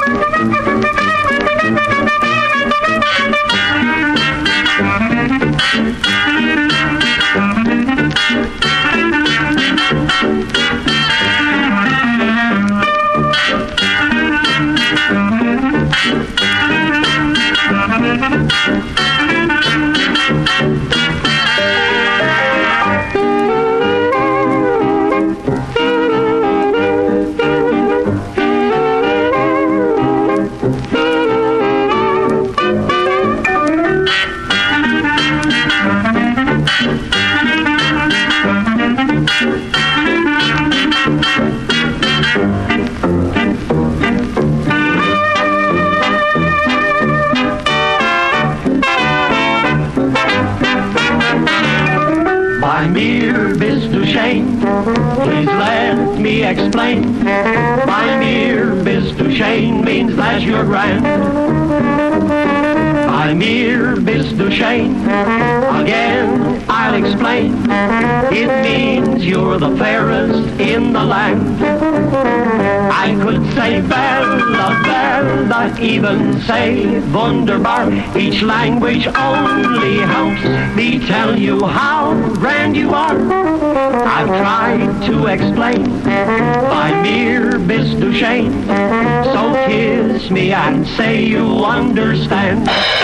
Please let me explain. By mere bis du Shane means that you're grand. By mere bis du Shane, again I'll explain. It means you're the fairest in the land. I could say bella, bella, even say wunderbar. Each language only helps me tell you how grand you are. I've tried to explain by mere bis du Shane. So kiss me and say you understand.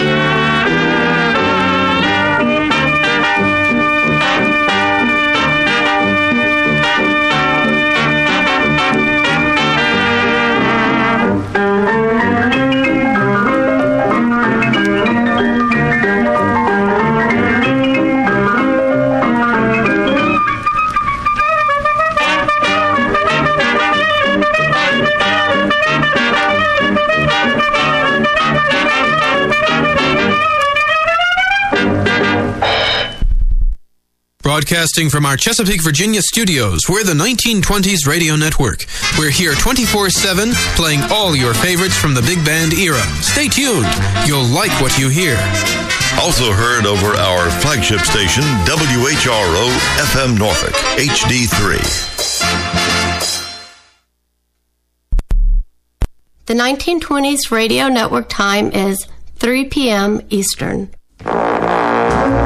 Broadcasting from our Chesapeake, Virginia studios, we're the 1920s Radio Network. We're here 24/7, playing all your favorites from the big band era. Stay tuned. You'll like what you hear. Also heard over our flagship station, WHRO FM Norfolk, HD3. The 1920s Radio Network time is 3 p.m. Eastern.